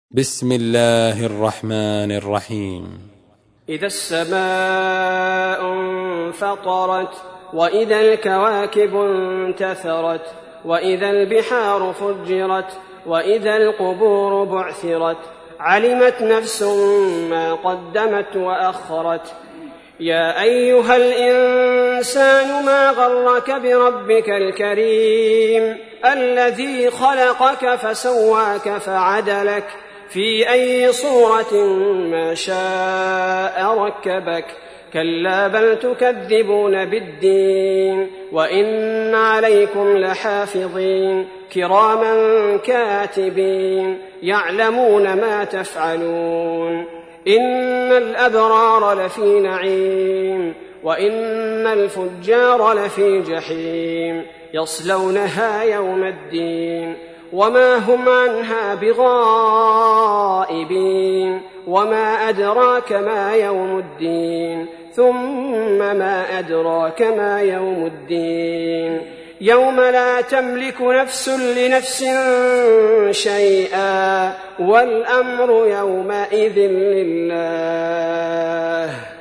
بسم الله الرحمن الرحيم. إذا السماء انفطرت وإذا الكواكب انتثرت وإذا البحار فجرت وإذا القبور بعثرت علمت نفس ما قدمت وأخرت. يا أيها الإنسان ما غرك بربك الكريم الذي خلقك فسواك فعدلك في أي صورة ما شاء ركبك. كلا بل تكذبون بالدين وإن عليكم لحافظين كراما كاتبين يعلمون ما تفعلون. إن الأبرار لفي نعيم وإن الفجار لفي جحيم يصلونها يوم الدين وما هم عنها بغائبين. وما أدراك ما يوم الدين ثم ما أدراك ما يوم الدين يوم لا تملك نفس لنفس شيئا والأمر يومئذ لله.